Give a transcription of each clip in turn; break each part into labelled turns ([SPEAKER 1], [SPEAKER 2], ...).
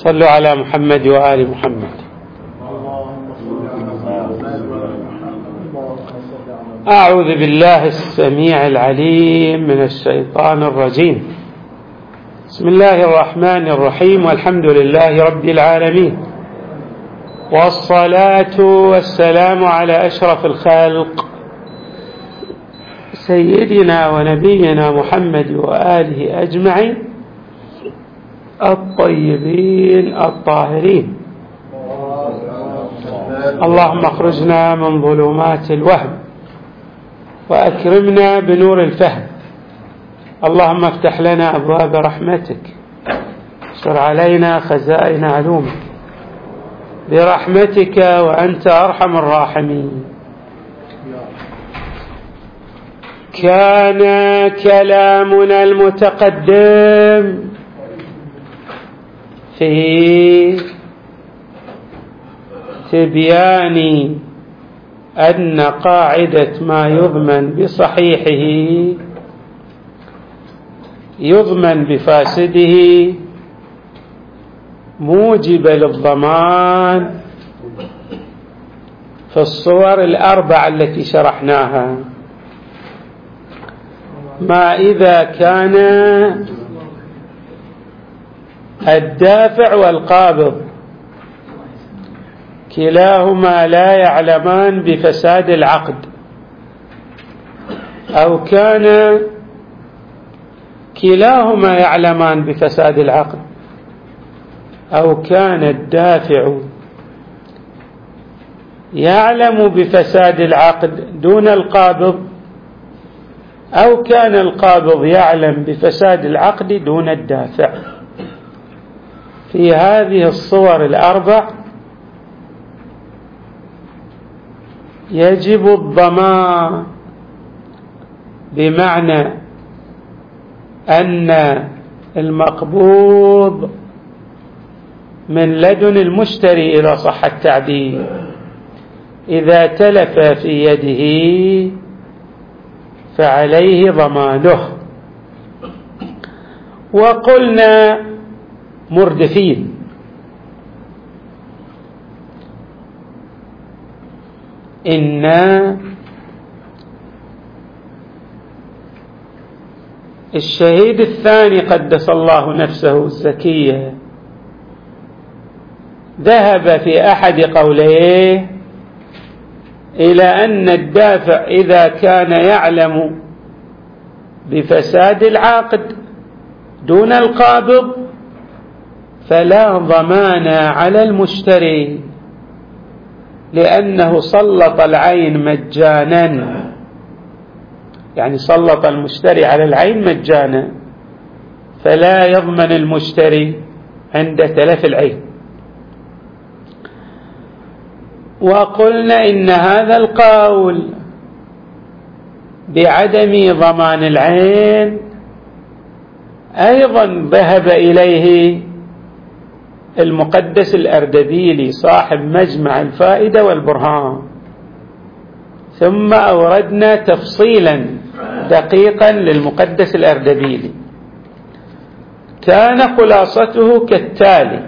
[SPEAKER 1] صلوا على محمد وآل محمد. أعوذ بالله السميع العليم من الشيطان الرجيم. بسم الله الرحمن الرحيم، والحمد لله رب العالمين، والصلاة والسلام على أشرف الخلق سيدنا ونبينا محمد وآله أجمعين الطيبين الطاهرين. اللهم اخرجنا من ظلمات الوهم وأكرمنا بنور الفهم. اللهم افتح لنا أبواب رحمتك، اشر علينا خزائن علومك برحمتك وأنت أرحم الراحمين. كان كلامنا المتقدم في تبيان أن قاعدة ما يضمن بصحيحه يضمن بفاسده موجب للضمان في الصور الأربع التي شرحناها. ما إذا كان الدافع والقابض كلاهما لا يعلمان بفساد العقد، أو كان كلاهما يعلمان بفساد العقد، أو كان الدافع يعلم بفساد العقد دون القابض، أو كان القابض يعلم بفساد العقد دون الدافع. في هذه الصور الأربع يجب الضمان، بمعنى أن المقبوض من لدن المشتري إذا صح التعبير إذا تلف في يده فعليه ضمانه. وقلنا مردفين، إن الشهيد الثاني قدس الله نفسه الزكية ذهب في أحد قوليه إلى أن الدافع إذا كان يعلم بفساد العقد دون القابض فلا ضمان على المشتري، لأنه سلط العين مجانا، يعني سلط المشتري على العين مجانا، فلا يضمن المشتري عند تلف العين. وقلنا إن هذا القول بعدم ضمان العين أيضا ذهب إليه المقدس الأردبيلي صاحب مجمع الفائدة والبرهان، ثم أوردنا تفصيلا دقيقا للمقدس الأردبيلي. كان خلاصته كالتالي،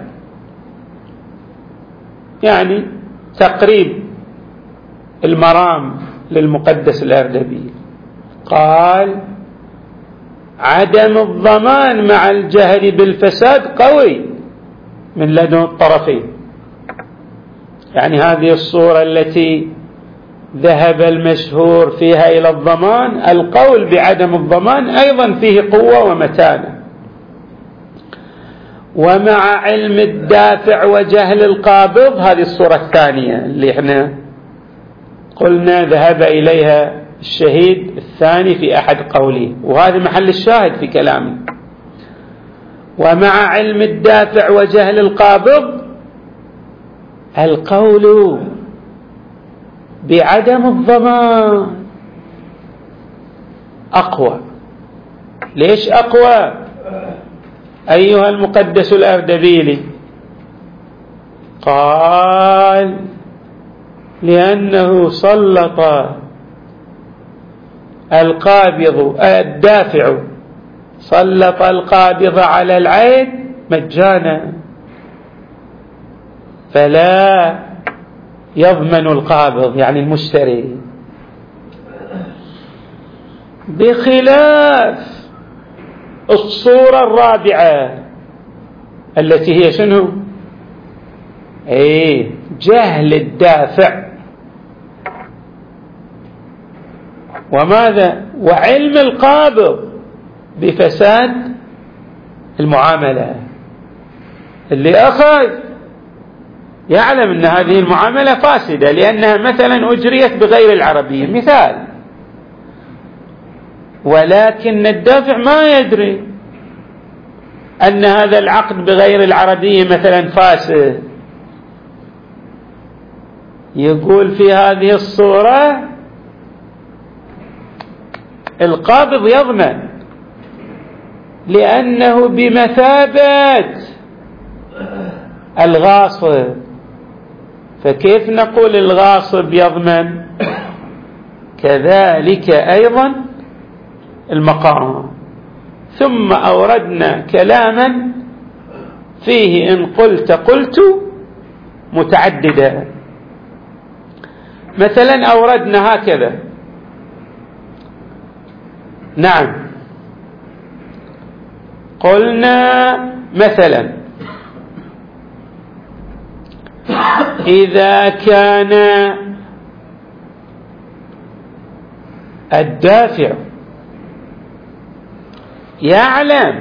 [SPEAKER 1] يعني تقريب المرام للمقدس الأردبيلي. قال: عدم الضمان مع الجهل بالفساد قوي من لدن الطرفين. يعني هذه الصورة التي ذهب المشهور فيها إلى الضمان، القول بعدم الضمان أيضا فيه قوة ومتانة. ومع علم الدافع وجهل القابض، هذه الصورة الثانية اللي احنا قلنا ذهب إليها الشهيد الثاني في أحد قوله، وهذا محل الشاهد في كلامه. ومع علم الدافع وجهل القابض القول بعدم الضمان أقوى. ليش أقوى أيها المقدس الأردبيلي؟ قال: لأنه سلط القابض الدافع سلط القابض على العين مجانا، فلا يضمن القابض يعني المشتري، بخلاف الصورة الرابعة التي هي شنو؟ جهل الدافع وماذا؟ وعلم القابض بفساد المعاملة. اللي أخذ يعلم أن هذه المعاملة فاسدة لأنها مثلا أجريت بغير العربية مثال، ولكن الدافع ما يدري أن هذا العقد بغير العربية مثلا فاسد. يقول في هذه الصورة القابض يضمن لأنه بمثابة الغاصب. فكيف نقول الغاصب يضمن؟ كذلك أيضا المقام. ثم أوردنا كلاما فيه إن قلت متعددا. مثلا أوردنا هكذا، نعم، قلنا مثلا إذا كان الدافع يعلم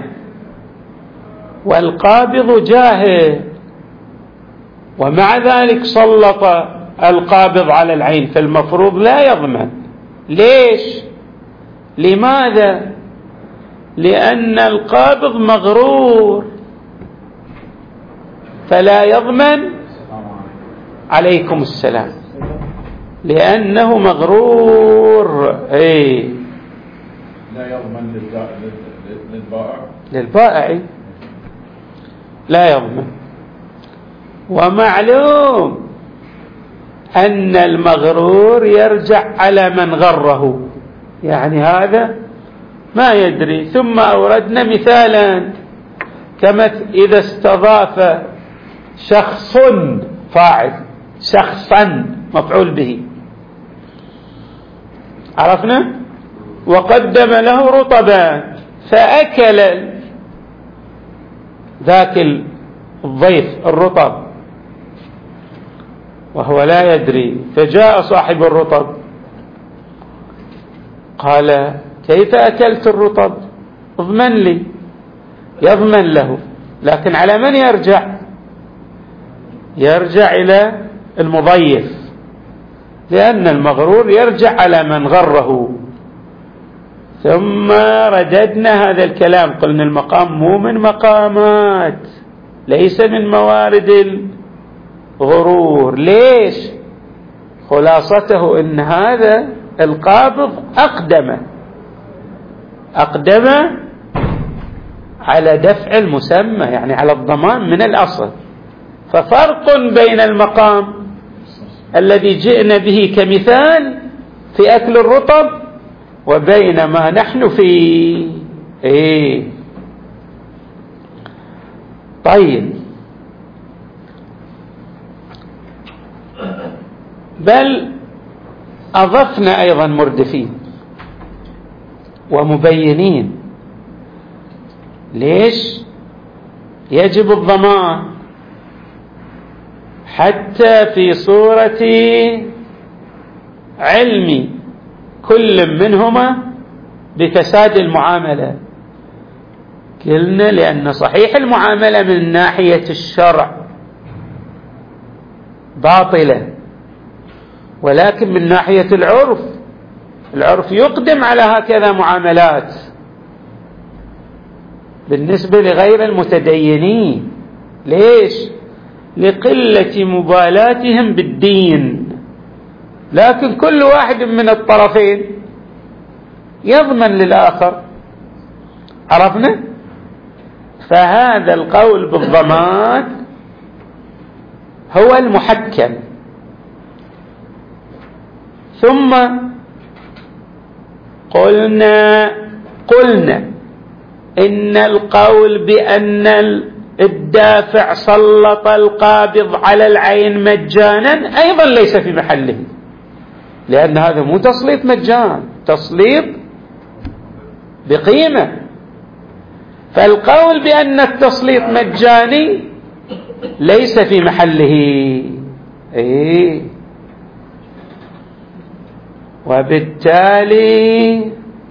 [SPEAKER 1] والقابض جاهل ومع ذلك سلط القابض على العين، فالمفروض لا يضمن. ليش؟ لماذا؟ لأن القابض مغرور فلا يضمن. عليكم السلام. لأنه مغرور.
[SPEAKER 2] لا يضمن
[SPEAKER 1] للبائع لا يضمن. ومعلوم أن المغرور يرجع على من غره، يعني هذا ما يدري. ثم أوردنا مثالا كما إذا استضاف شخص فاعل شخصا مفعول به، عرفنا، وقدم له رطبا فأكل ذاك الضيف الرطب وهو لا يدري، فجاء صاحب الرطب قال كيف أكلت الرطب؟ اضمن لي. يضمن له، لكن على من يرجع؟ يرجع إلى المضيف، لأن المغرور يرجع على من غره. ثم رددنا هذا الكلام، قلنا المقام مو من مقامات، ليس من موارد الغرور. ليش؟ خلاصته إن هذا القابض أقدم على دفع المسمى، يعني على الضمان من الأصل. ففرق بين المقام الذي جئنا به كمثال في أكل الرطب وبين ما نحن فيه. طيب، بل أضفنا أيضا مردفين ومبينين ليش يجب الضمان حتى في صورة علم كل منهما بفساد المعاملة. قلنا لأن صحيح المعاملة من ناحية الشرع باطلة، ولكن من ناحية العرف يقدم على هكذا معاملات بالنسبة لغير المتدينين. ليش؟ لقلة مبالاتهم بالدين، لكن كل واحد من الطرفين يضمن للآخر، عرفنا؟ فهذا القول بالضمان هو المحكم. ثم قلنا إن القول بأن الدافع سلط القابض على العين مجانا أيضا ليس في محله، لأن هذا مو تسليط مجان، تسليط بقيمة. فالقول بأن التسليط مجاني ليس في محله. وبالتالي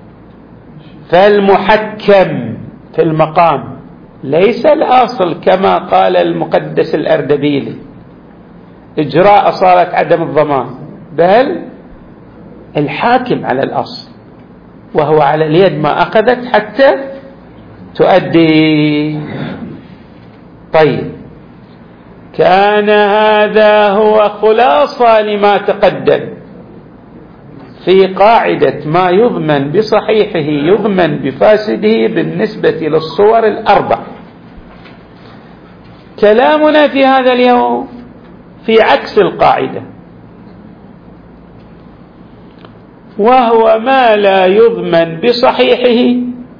[SPEAKER 1] فالمحكم في المقام ليس الأصل كما قال المقدس الأردبيلي إجراء أصالة عدم الضمان، بل الحاكم على الأصل، وهو على اليد ما أخذت حتى تؤدي. طيب، كان هذا هو خلاصة لما تقدم في قاعدة ما يضمن بصحيحه يضمن بفاسده بالنسبة للصور الأربع. كلامنا في هذا اليوم في عكس القاعدة، وهو ما لا يضمن بصحيحه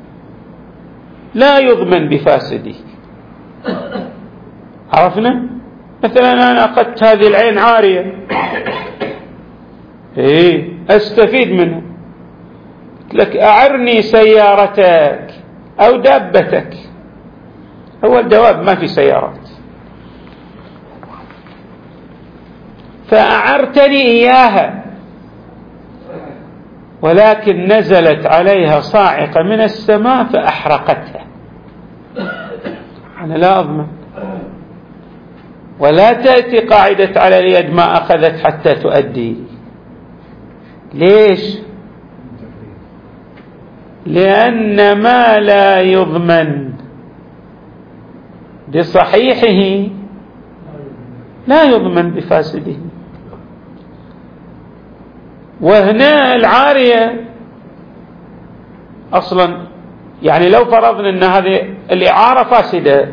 [SPEAKER 1] لا يضمن بفاسده. عرفنا؟ مثلا أنا أخذت هذه العين عارية، أستفيد منها، قلت لك أعرني سيارتك أو دابتك. هو الجواب ما في سيارات، فأعرتني إياها، ولكن نزلت عليها صاعقة من السماء فأحرقتها، أنا لا أضمن. ولا تأتي قاعدة على اليد ما أخذت حتى تؤدي. ليش؟ لأن ما لا يضمن بصحيحه لا يضمن بفاسده. وهنا العارية أصلا، يعني لو فرضنا أن هذه الإعارة فاسدة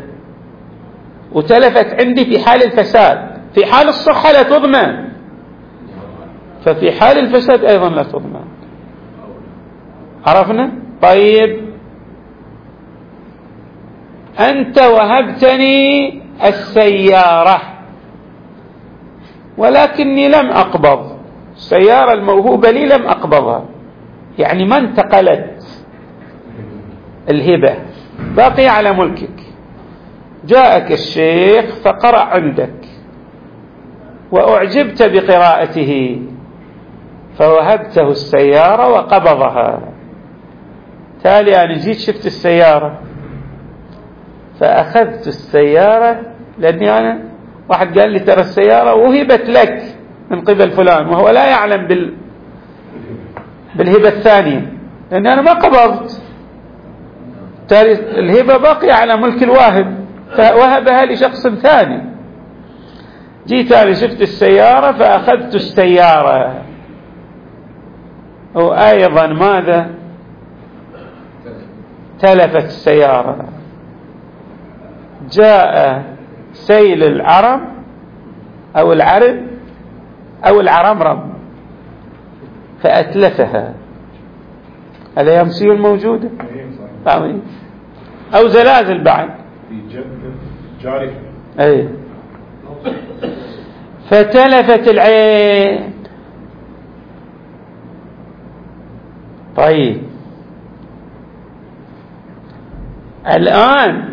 [SPEAKER 1] وتلفت عندي في حال الفساد، في حال الصحة لا تضمن، ففي حال الفساد أيضا لا تضمن. عرفنا؟ طيب، أنت وهبتني السيارة ولكني لم أقبض السيارة الموهوبة لي، لم أقبضها، يعني ما انتقلت الهبة، باقي على ملكك. جاءك الشيخ فقرأ عندك وأعجبت بقراءته فوهبته السيارة وقبضها. تالي أنا جيت شفت السيارة فأخذت السيارة، لأني أنا واحد قال لي ترى السيارة وهبت لك من قبل فلان، وهو لا يعلم بالهبة الثانية، لأني أنا ما قبضت، تالي الهبة باقية على ملك الواهب فوهبها لشخص ثاني. جيت أنا شفت السيارة فأخذت السيارة، وأيضا ماذا؟ تلفت السيارة. جاء سيل العرم أو العرب أو العرمرم فأتلفها. هذا يمسي الموجودة، أو زلازل بعد
[SPEAKER 2] جاري.
[SPEAKER 1] أي، فتلفت العين. طيب، الآن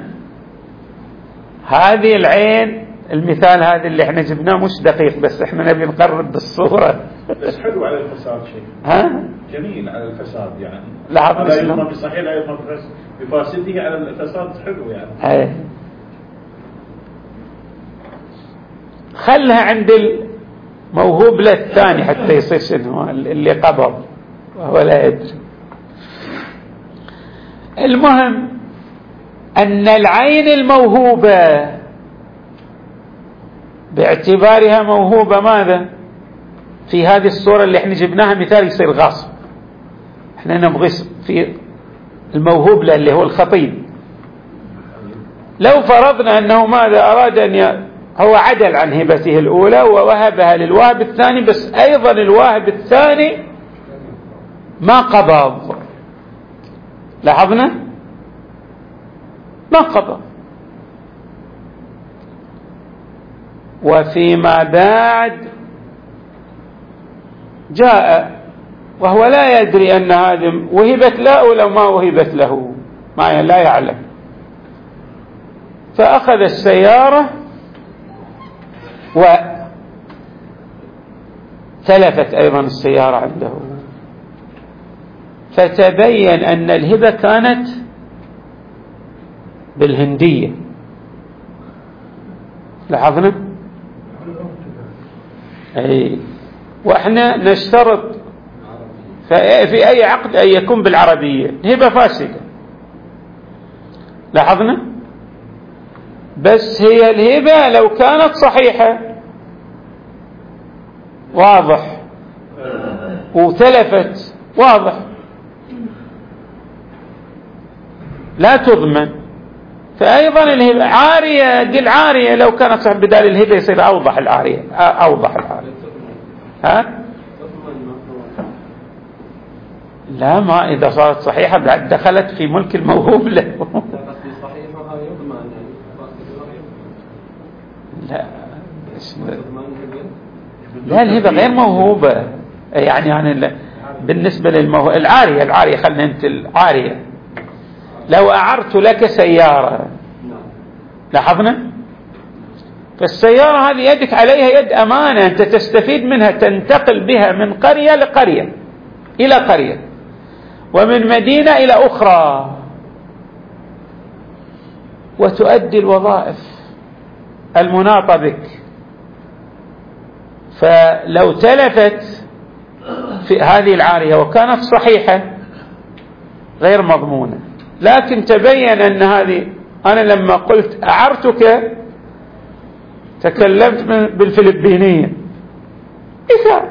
[SPEAKER 1] هذه العين، المثال هذا اللي احنا جبناه مش دقيق، بس احنا نبي نقرب بالصورة.
[SPEAKER 2] بس حلو على الفساد شيء.
[SPEAKER 1] ها؟
[SPEAKER 2] جميل على الفساد يعني.
[SPEAKER 1] لا
[SPEAKER 2] يضمن بصحيح لا يضمن بفاسده، على الفساد حلو يعني.
[SPEAKER 1] ايه، خلها عند الموهوب له الثاني حتى يصير شنو اللي قبض وهو لا يدري. المهم أن العين الموهوبة باعتبارها موهوبة ماذا؟ في هذه الصورة اللي احنا جبناها مثال يصير غاصب، احنا نبغي في الموهوب له اللي هو الخطيب. لو فرضنا أنه ماذا أراد أن هو عدل عن هبته الأولى ووهبها للواهب الثاني، بس أيضا الواهب الثاني ما قبض، لاحظنا؟ ما قبض، وفيما بعد جاء وهو لا يدري أن هذه وهبت له أو ما وهبت له، ما لا يعلم، فأخذ السيارة وتلفت أيضا السيارة عنده، فتبين أن الهبة كانت بالهندية. لاحظنا؟ أي، وإحنا نشترط في أي عقد أن يكون بالعربية، هبة فاسدة. لاحظنا؟ بس هي الهبة لو كانت صحيحة واضح، وتلفت واضح لا تضمن. فأيضا الهبة عارية، قل عارية لو كانت صحيحة، بدال الهبة يصير أوضح العارية، أوضح العارية. ها؟ لا، ما إذا صارت صحيحة بعد دخلت في ملك الموهوب له. لا الهبة غير موهوبة، يعني بالنسبة للموهوب العارية خلنا انت العارية. لو أعرت لك سيارة، لاحظنا؟ فالسيارة هذه يدك عليها يد أمانة، أنت تستفيد منها، تنتقل بها من قرية لقرية إلى قرية، ومن مدينة إلى أخرى، وتؤدي الوظائف المناطة بك. فلو تلفت في هذه العارية وكانت صحيحة غير مضمونة، لكن تبين أن هذه، أنا لما قلت أعرتك تكلمت بالفلبينية مثال،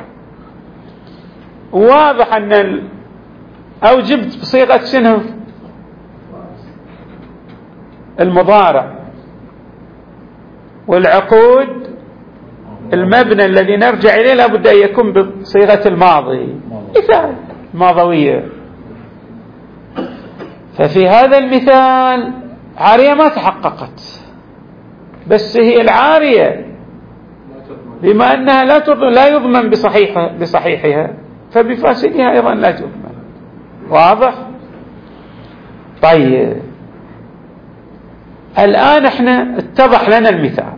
[SPEAKER 1] واضح أن أو جبت بصيغة شنو المضارع، والعقود المبنى الذي نرجع إليه لابد أن يكون بصيغة الماضي، مثال ماضوية. ففي هذا المثال عارية ما تحققت، بس هي العارية بما أنها لا يضمن بصحيحها، فبفاسدها أيضا لا تضمن. واضح؟ طيب الآن احنا اتضح لنا المثال.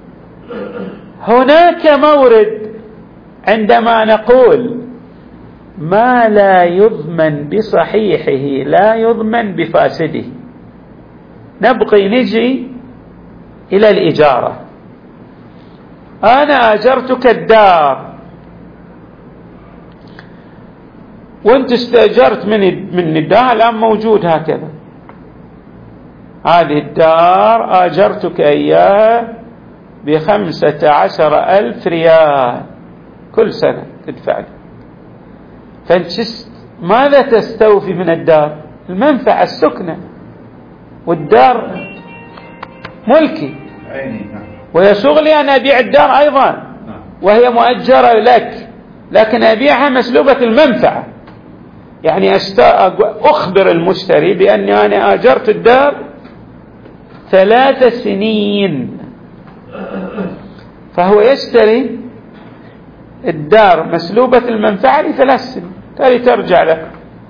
[SPEAKER 1] هناك مورد عندما نقول ما لا يضمن بصحيحه لا يضمن بفاسده، نبقي نجي إلى الإجارة. أنا أجرتك الدار وانت استأجرت من الدار، الآن موجود هكذا، هذه الدار أجرتك إياها ب15,000 ريال كل سنة تدفع لي. ماذا تستوفي من الدار؟ المنفعة، السكنة، والدار ملكي، ويسوغ لي أن أبيع الدار أيضا وهي مؤجرة لك، لكن أبيعها مسلوبة المنفعة، يعني أخبر المشتري بأني أنا أجرت الدار 3 سنين، فهو يشتري الدار مسلوبة المنفعة ل3 سنين، تالي ترجع له،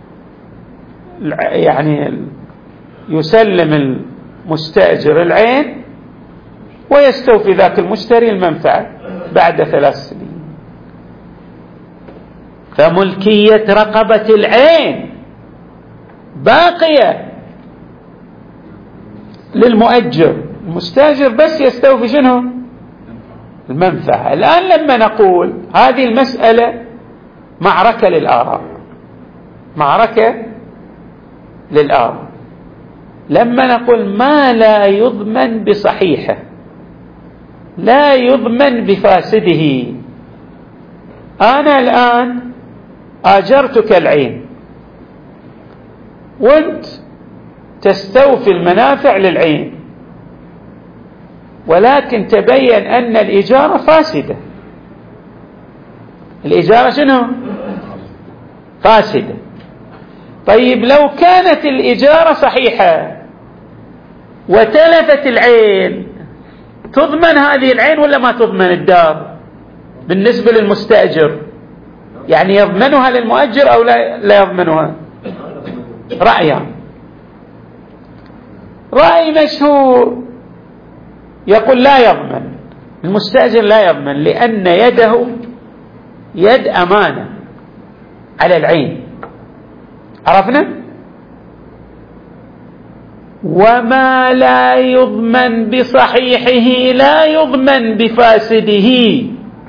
[SPEAKER 1] يعني يسلم المستأجر العين ويستوفي ذاك المشتري المنفعة بعد 3 سنين. فملكية رقبة العين باقية للمؤجر، المستأجر بس يستوفي شنو؟ المنفعة. الآن لما نقول هذه المسألة معركة للآراء، معركة للآراء، لما نقول ما لا يضمن بصحيحه لا يضمن بفاسده، أنا الآن آجرتك العين وانت تستوفي المنافع للعين، ولكن تبين أن الإجارة فاسدة. الإجارة شنو؟ فاسدة. طيب لو كانت الإجارة صحيحة وتلفت العين تضمن هذه العين ولا ما تضمن الدار بالنسبة للمستأجر؟ يعني يضمنها للمؤجر أو لا يضمنها؟ رأيان. رأي مشهور يقول لا يضمن، المستأجر لا يضمن، لأن يده يد أمانة على العين. عرفنا؟ وما لا يضمن بصحيحه لا يضمن بفاسده.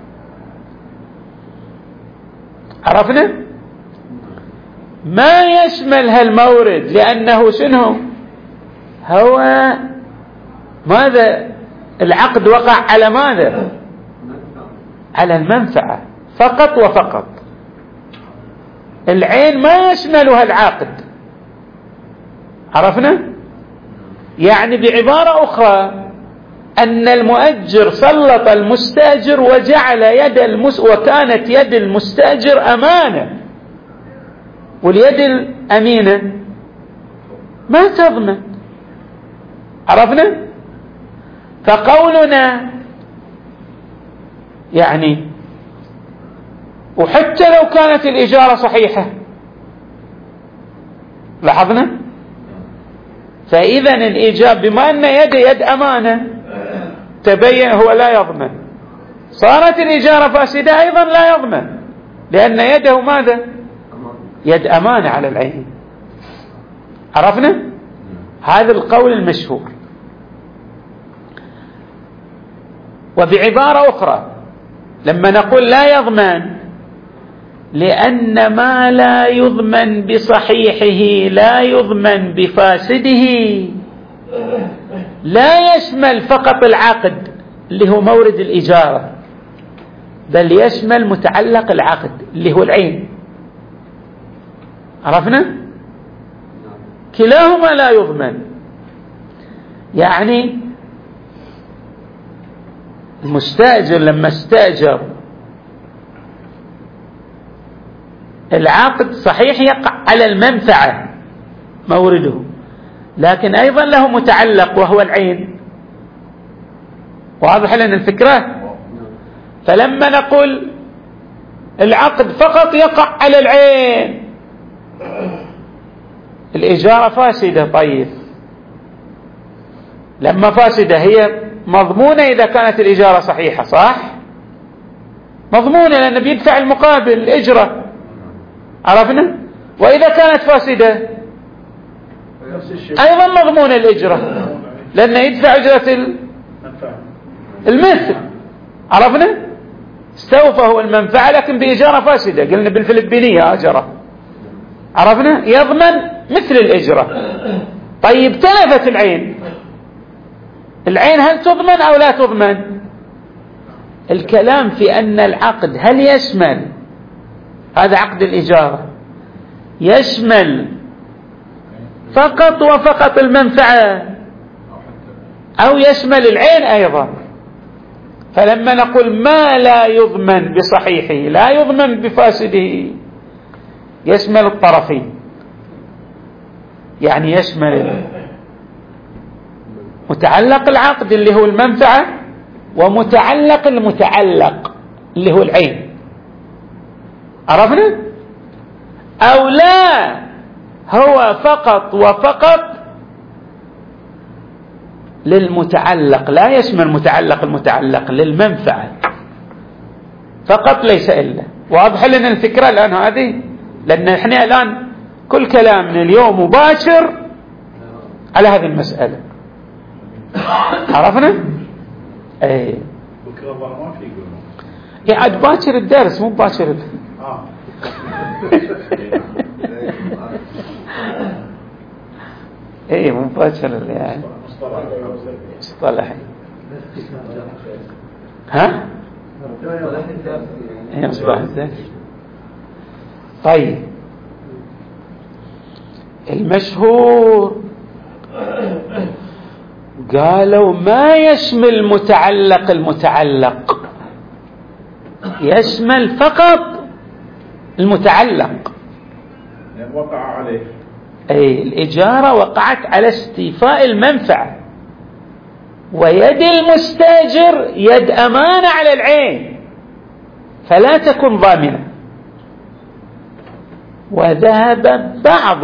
[SPEAKER 1] عرفنا؟ ما يشمل هالمورد، لأنه شنو هو؟ ماذا العقد وقع على ماذا؟ على المنفعة فقط وفقط. العين ما يشملها العقد. عرفنا؟ يعني بعبارة أخرى أن المؤجر سلط المستأجر وجعل وكانت يد المستأجر أمانة، واليد الأمينة ما تضمن. عرفنا؟ فقولنا يعني وحتى لو كانت الإجارة صحيحة، لاحظنا؟ فإذا الإيجاب بما أن يد أمانة تبين هو لا يضمن، صارت الإجارة فاسدة أيضا لا يضمن، لأن يده ماذا؟ يد أمانة على العين. عرفنا؟ هذا القول المشهور. وبعبارة أخرى لما نقول لا يضمن، لأن ما لا يضمن بصحيحه لا يضمن بفاسده لا يشمل فقط العقد اللي هو مورد الإجارة، بل يشمل متعلق العقد اللي هو العين. عرفنا؟ كلاهما لا يضمن. يعني المستأجر لما استأجر العقد صحيح يقع على المنفعة مورده، لكن أيضا له متعلق وهو العين. واضح لنا الفكرة؟ فلما نقول العقد فقط يقع على العين الإجارة فاسدة. طيب لما فاسدة هي مضمونة إذا كانت الإجارة صحيحة، صح؟ مضمونة لأنه بيدفع المقابل الإجرة. عرفنا؟ وإذا كانت فاسدة أيضا مضمونة الإجرة لأنه يدفع أجرة المثل. عرفنا؟ استوفى هو المنفعة لكن بإجارة فاسدة، قلنا بالفلبينية أجرة. عرفنا؟ يضمن مثل الإجرة. طيب تلفت العين هل تضمن أو لا تضمن؟ الكلام في أن العقد هل يشمل، هذا عقد الإجارة، يشمل فقط وفقط المنفعة أو يشمل العين أيضا. فلما نقول ما لا يضمن بصحيحه لا يضمن بفاسده يشمل الطرفين، يعني يشمل متعلق العقد اللي هو المنفعة ومتعلق المتعلق اللي هو العين. عرفنا؟ أو لا هو فقط وفقط للمتعلق، لا يشمل متعلق المتعلق للمنفعة فقط ليس إلا. واضح لنا الفكرة الآن هذه؟ لأن احنا الآن كل كلامنا اليوم مباشر على هذه المسألة. عرفنا؟ ايه
[SPEAKER 2] بكرة ما في يقولون
[SPEAKER 1] عاد باكر الدرس مو باكر ايه مو باكر يعني مصطلحي. ها؟ ايه مصطلح الدرس. طيب المشهور قالوا ما يشمل متعلق المتعلق، يشمل فقط المتعلق.
[SPEAKER 2] وقع عليه
[SPEAKER 1] أي الإجارة وقعت على استيفاء المنفعة، ويد المستاجر يد أمانة على العين فلا تكون ضامنة. وذهب بعض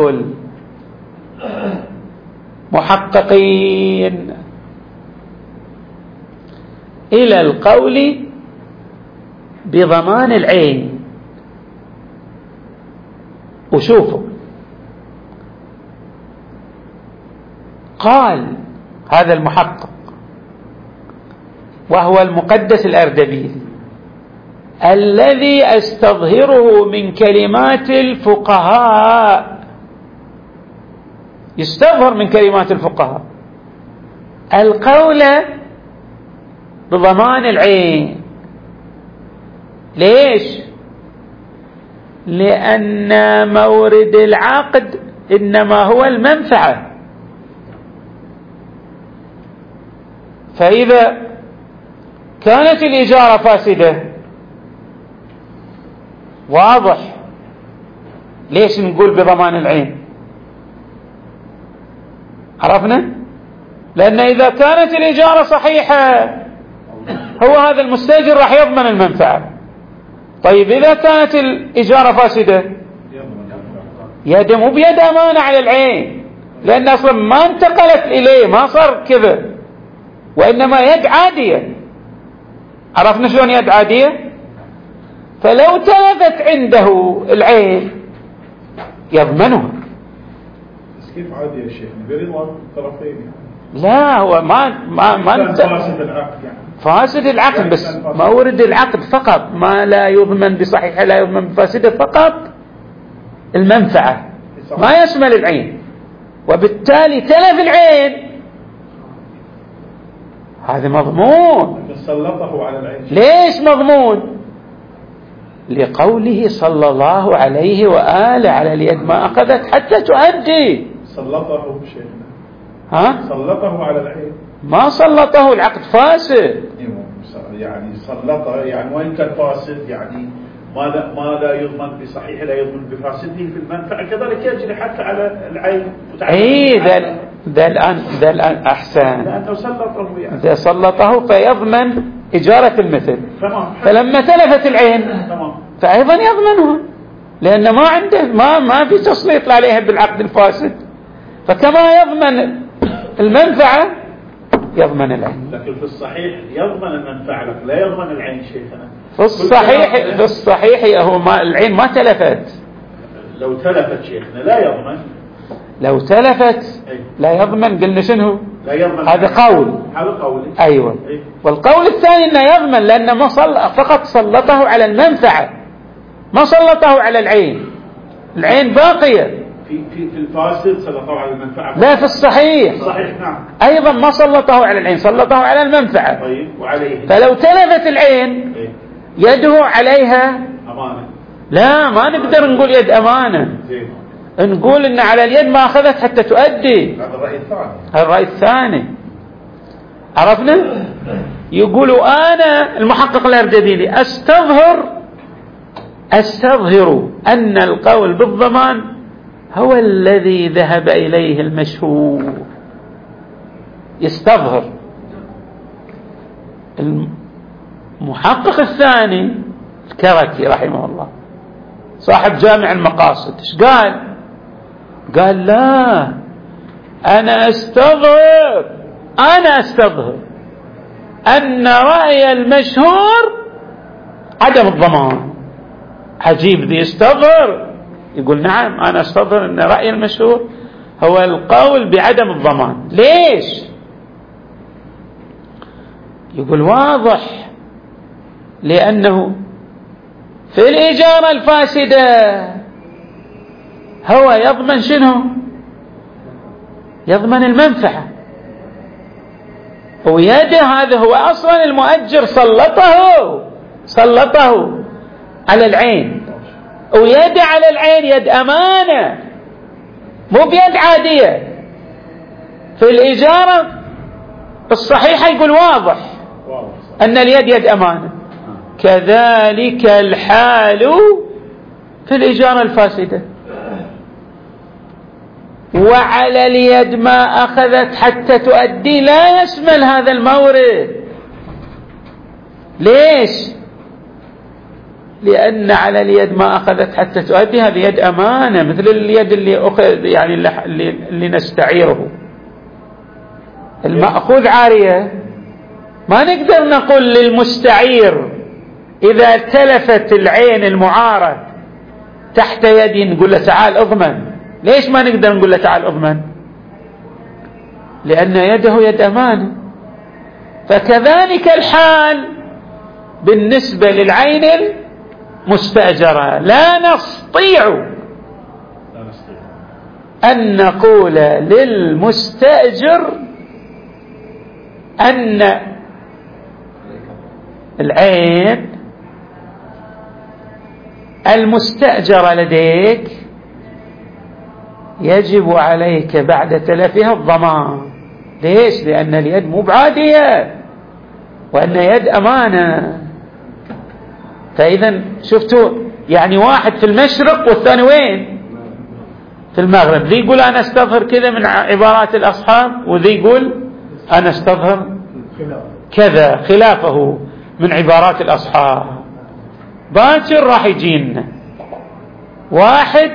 [SPEAKER 1] المحققين إلى القول بضمان العين. وشوفوا قال هذا المحقق وهو المقدس الأردبيلي الذي أستظهره من كلمات الفقهاء، يستظهر من كلمات الفقهاء القول بضمان العين. ليش؟ لأن مورد العقد إنما هو المنفعة، فإذا كانت الإجارة فاسدة واضح ليش نقول بضمان العين؟ عرفنا؟ لأن إذا كانت الإجارة صحيحة هو هذا المستأجر راح يضمن المنفعة. طيب إذا كانت الإجارة فاسدة يد مو بيد أمانة على العين، لأن أصلا ما انتقلت إليه، ما صار كذا، وإنما يد عادية. عرفنا شلون يد عادية؟ فلو تلفت عنده العين يضمنها.
[SPEAKER 2] بس كيف عادي يا شيخ؟ برضا الطرفين يعني.
[SPEAKER 1] لا هو ما
[SPEAKER 2] فاسد العقد يعني.
[SPEAKER 1] فاسد العقد بس مورد العقد فقط، ما لا يضمن بصحيحه لا يضمن بفاسده، فقط المنفعة ما يشمل العين، وبالتالي تلف العين هذا مضمون.
[SPEAKER 2] سلطه على العين.
[SPEAKER 1] ليش مضمون؟ لقوله صلى الله عليه وآله على اليد ما أخذت حتى تؤدي.
[SPEAKER 2] سلطه شيخنا.
[SPEAKER 1] ها؟
[SPEAKER 2] سلطه على العين.
[SPEAKER 1] ما سلطه، العقد فاسد.
[SPEAKER 2] يعني سلطه يعني وين كان فاسد يعني ما لا يضمن بصحيح لا يضمن بفاسده في المنفعة، كذلك يجري حتى على العين.
[SPEAKER 1] اي ذا الآن أحسن،
[SPEAKER 2] لأنه سلطه يعني.
[SPEAKER 1] إذا سلطه فيضمن إجارة المثل.
[SPEAKER 2] تمام.
[SPEAKER 1] فلما تلفت العين
[SPEAKER 2] تمام.
[SPEAKER 1] فأيضا يضمنها، لأن ما عنده ما في تسليط عليها بالعقد الفاسد، فكما يضمن المنفعة يضمن العين.
[SPEAKER 2] لكن في الصحيح يضمن المنفعة لك لا يضمن العين شيخنا.
[SPEAKER 1] في الصحيح هو العين ما تلفت.
[SPEAKER 2] لو تلفت شيخنا لا يضمن.
[SPEAKER 1] لو تلفت لا يضمن. قلنا شنو؟
[SPEAKER 2] لا يضمن.
[SPEAKER 1] هذا قول.
[SPEAKER 2] هذا قولي.
[SPEAKER 1] أيوة. والقول الثاني انه يضمن، لأنه ما فقط سلطه على المنفعة، ما سلطه على العين. العين باقية.
[SPEAKER 2] في الفاسد سلطه على المنفعة.
[SPEAKER 1] لا في الصحيح.
[SPEAKER 2] صحيح نعم.
[SPEAKER 1] أيضا ما سلطه على العين، سلطه على المنفعة.
[SPEAKER 2] طيب وعليه.
[SPEAKER 1] فلو تلفت العين يده عليها
[SPEAKER 2] أمانة.
[SPEAKER 1] لا ما نقدر نقول يد أمانة. نقول إن على اليد ما أخذت حتى تؤدي.
[SPEAKER 2] هذا الرأي الثاني.
[SPEAKER 1] الرأي الثاني. عرفنا؟ يقولوا أنا المحقق الأردبيلي أستظهر أن القول بالضمان هو الذي ذهب إليه المشهور. يستظهر. المحقق الثاني الكركي رحمه الله صاحب جامع المقاصد ايش قال؟ قال لا، أنا أستظهر أن رأي المشهور عدم الضمان. عجيب ذي يستظهر، يقول نعم أنا أستظهر أن رأي المشهور هو القول بعدم الضمان. ليش؟ يقول واضح، لأنه في الإجارة الفاسدة هو يضمن شنو؟ يضمن المنفعة، ويده هذا هو أصلا المؤجر سلطه على العين، ويده على العين يد أمانة مو بيد عادية. في الإجارة الصحيحة يقول واضح أن اليد يد أمانة. كذلك الحال في الإجارة الفاسدة. وعلى اليد ما أخذت حتى تؤدي لا يشمل هذا المورد. ليش؟ لأن على اليد ما أخذت حتى تؤدي هذه يد أمانة، مثل اليد اللي أخذ يعني اللي نستعيره. المأخوذ عارية، ما نقدر نقول للمستعير إذا تلفت العين المعارة تحت يدي نقول له تعال أضمن. ليش ما نقدر نقول له تعال أضمن؟ لأن يده يد أمانة. فكذلك الحال بالنسبة للعين المستأجرة، لا نستطيع أن نقول للمستأجر أن العين المستأجرة لديك يجب عليك بعد تلفها الضمان. ليش؟ لأن اليد مو بعادية، وأن يد أمانة. فإذا شفتوا يعني واحد في المشرق والثاني وين؟ في المغرب. ذي يقول أنا استظهر كذا من عبارات الأصحاب، وذي يقول أنا استظهر كذا خلافه من عبارات الأصحاب. باكر راح يجينا واحد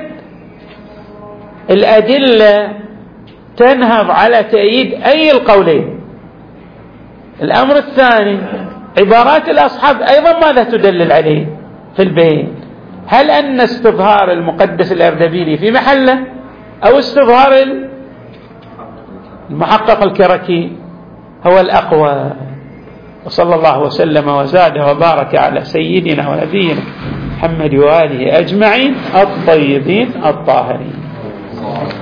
[SPEAKER 1] الأدلة تنهض على تأييد أي القولين. الأمر الثاني عبارات الأصحاب أيضا ماذا تدلل عليه في البين؟ هل أن استظهار المقدس الأردبيلي في محله أو استظهار المحقق الكركي هو الأقوى؟ وصلى الله وسلم وزاد وبارك على سيدنا ونبينا محمد وآله أجمعين الطيبين الطاهرين.